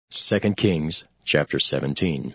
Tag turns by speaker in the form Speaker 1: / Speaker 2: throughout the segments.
Speaker 1: 2 Kings chapter 17.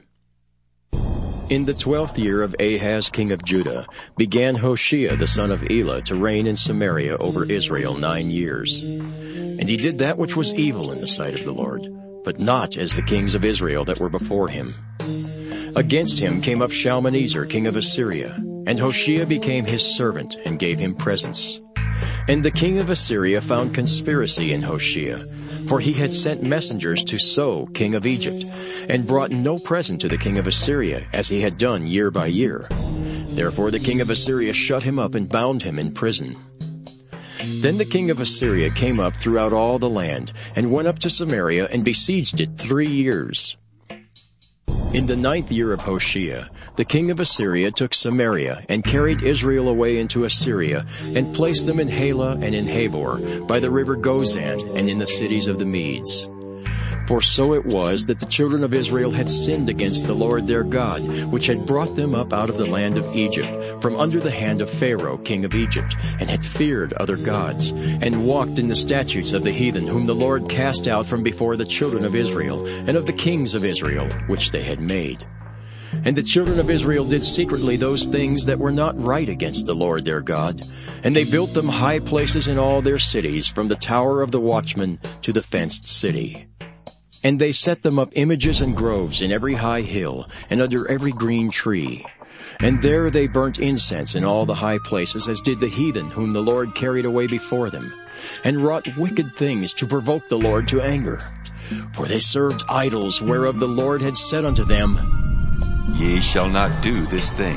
Speaker 1: In the 12th year of Ahaz king of Judah began Hoshea the son of Elah to reign in Samaria over Israel 9 years. And he did that which was evil in the sight of the Lord, but not as the kings of Israel that were before him. Against him came up Shalmaneser king of Assyria, and Hoshea became his servant and gave him presents. And the king of Assyria found conspiracy in Hoshea, for he had sent messengers to So king of Egypt, and brought no present to the king of Assyria, as he had done year by year. Therefore the king of Assyria shut him up and bound him in prison. Then the king of Assyria came up throughout all the land, and went up to Samaria and besieged it 3 years. In the 9th year of Hoshea, the king of Assyria took Samaria, and carried Israel away into Assyria, and placed them in Halah and in Habor, by the river Gozan, and in the cities of the Medes. For so it was that the children of Israel had sinned against the Lord their God, which had brought them up out of the land of Egypt, from under the hand of Pharaoh king of Egypt, and had feared other gods, and walked in the statutes of the heathen, whom the Lord cast out from before the children of Israel, and of the kings of Israel, which they had made. And the children of Israel did secretly those things that were not right against the Lord their God. And they built them high places in all their cities, from the tower of the watchman to the fenced city. And they set them up images and groves in every high hill, and under every green tree. And there they burnt incense in all the high places, as did the heathen whom the Lord carried away before them, and wrought wicked things to provoke the Lord to anger. For they served idols, whereof the Lord had said unto them,
Speaker 2: Ye shall not do this thing.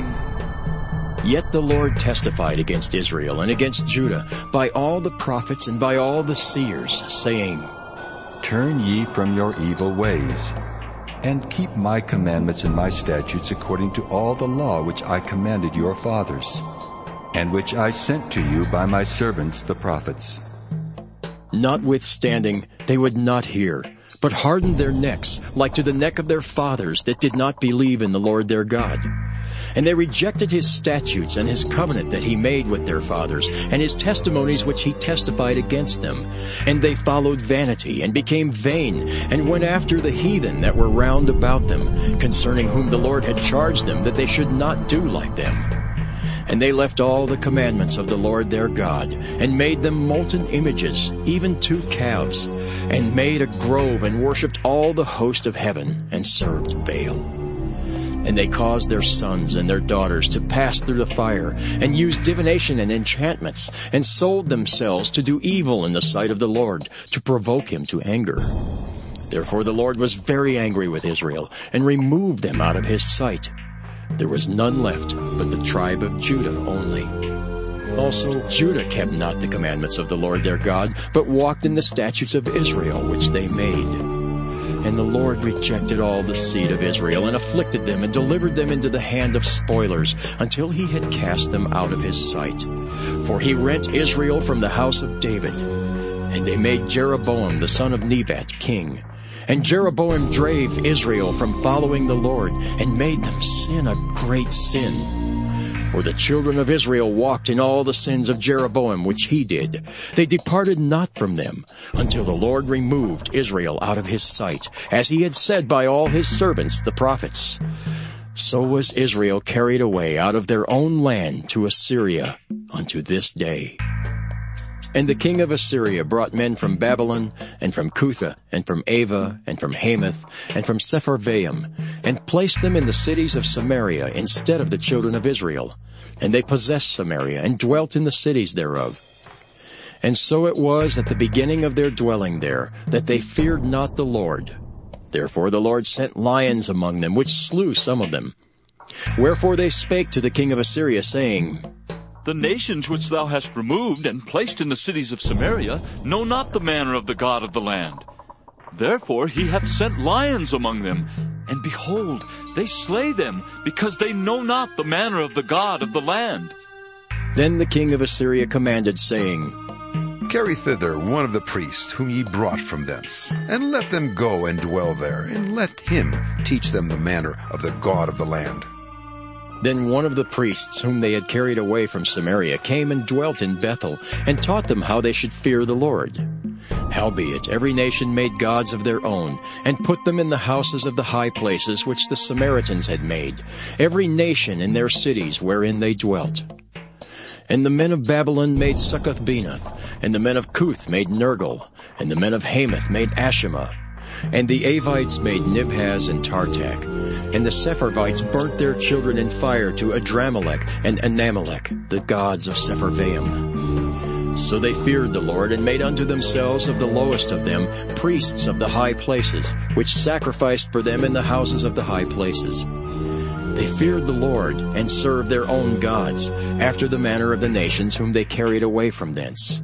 Speaker 1: Yet the Lord testified against Israel and against Judah by all the prophets and by all the seers, saying,
Speaker 2: Turn ye from your evil ways, and keep my commandments and my statutes according to all the law which I commanded your fathers, and which I sent to you by my servants the prophets.
Speaker 1: Notwithstanding, they would not hear, but hardened their necks, like to the neck of their fathers that did not believe in the Lord their God. And they rejected his statutes and his covenant that he made with their fathers, and his testimonies which he testified against them. And they followed vanity, and became vain, and went after the heathen that were round about them, concerning whom the Lord had charged them that they should not do like them. And they left all the commandments of the Lord their God, and made them molten images, even 2 calves, and made a grove, and worshipped all the host of heaven, and served Baal. And they caused their sons and their daughters to pass through the fire, and used divination and enchantments, and sold themselves to do evil in the sight of the Lord, to provoke him to anger. Therefore the Lord was very angry with Israel, and removed them out of his sight. There was none left but the tribe of Judah only. Also Judah kept not the commandments of the Lord their God, but walked in the statutes of Israel which they made. And the Lord rejected all the seed of Israel, and afflicted them, and delivered them into the hand of spoilers, until he had cast them out of his sight. For he rent Israel from the house of David. And they made Jeroboam the son of Nebat king. And Jeroboam drave Israel from following the Lord, and made them sin a great sin. For the children of Israel walked in all the sins of Jeroboam which he did. They departed not from them, until the Lord removed Israel out of his sight, as he had said by all his servants the prophets. So was Israel carried away out of their own land to Assyria unto this day. And the king of Assyria brought men from Babylon, and from Cutha, and from Ava, and from Hamath, and from Sepharvaim, and placed them in the cities of Samaria instead of the children of Israel. And they possessed Samaria, and dwelt in the cities thereof. And so it was at the beginning of their dwelling there, that they feared not the Lord. Therefore the Lord sent lions among them, which slew some of them. Wherefore they spake to the king of Assyria, saying,
Speaker 3: The nations which thou hast removed and placed in the cities of Samaria know not the manner of the God of the land. Therefore he hath sent lions among them, and behold, they slay them, because they know not the manner of the God of the land.
Speaker 1: Then the king of Assyria commanded, saying,
Speaker 4: Carry thither one of the priests whom ye brought from thence, and let them go and dwell there, and let him teach them the manner of the God of the land.
Speaker 1: Then one of the priests whom they had carried away from Samaria came and dwelt in Bethel, and taught them how they should fear the Lord. Howbeit, every nation made gods of their own, and put them in the houses of the high places which the Samaritans had made, every nation in their cities wherein they dwelt. And the men of Babylon made Succoth-Benoth, and the men of Cuth made Nergal, and the men of Hamath made Ashima, and the Avites made Nibhaz and Tartak, and the Sepharvites burnt their children in fire to Adramelech and Anamelech, the gods of Sepharvaim. So they feared the Lord, and made unto themselves of the lowest of them priests of the high places, which sacrificed for them in the houses of the high places. They feared the Lord, and served their own gods, after the manner of the nations whom they carried away from thence.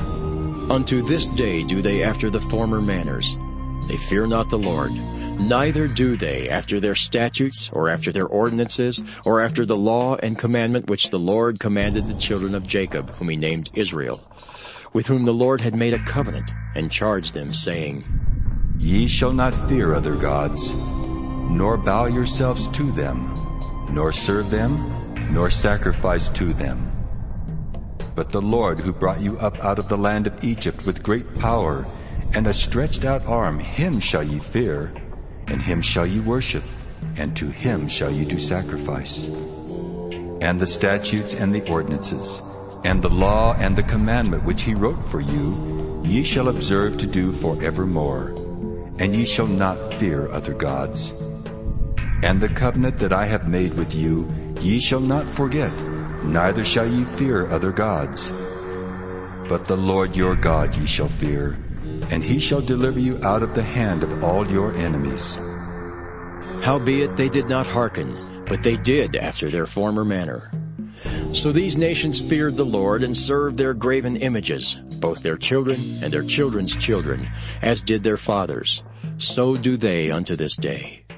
Speaker 1: Unto this day do they after the former manners. They fear not the Lord, neither do they after their statutes, or after their ordinances, or after the law and commandment which the Lord commanded the children of Jacob, whom he named Israel, with whom the Lord had made a covenant, and charged them, saying,
Speaker 2: Ye shall not fear other gods, nor bow yourselves to them, nor serve them, nor sacrifice to them. But the Lord, who brought you up out of the land of Egypt with great power and a stretched out arm, him shall ye fear, and him shall ye worship, and to him shall ye do sacrifice. And the statutes and the ordinances, and the law and the commandment which he wrote for you, ye shall observe to do forevermore, and ye shall not fear other gods. And the covenant that I have made with you, ye shall not forget, neither shall ye fear other gods. But the Lord your God ye shall fear, and he shall deliver you out of the hand of all your enemies.
Speaker 1: Howbeit they did not hearken, but they did after their former manner. So these nations feared the Lord, and served their graven images, both their children and their children's children, as did their fathers. So do they unto this day.